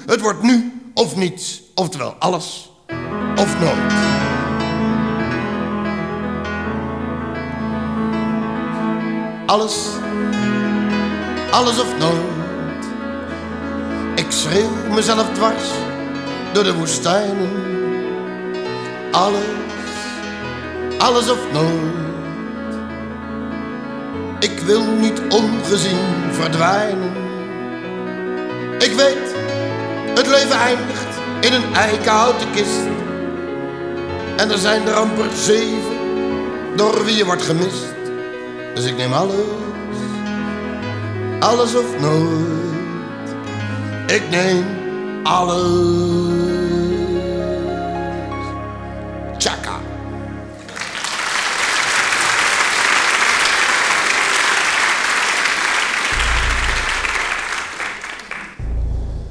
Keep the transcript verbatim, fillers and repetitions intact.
Het wordt nu of niets, oftewel alles of nooit. Alles, alles of nooit. Ik schreeuw mezelf dwars door de woestijnen. Alles, alles of nooit. Ik wil niet ongezien verdwijnen. Ik weet, het leven eindigt in een eikenhouten kist. En er zijn er amper zeven door wie je wordt gemist. Dus ik neem alles, alles of nooit. Ik neem alles.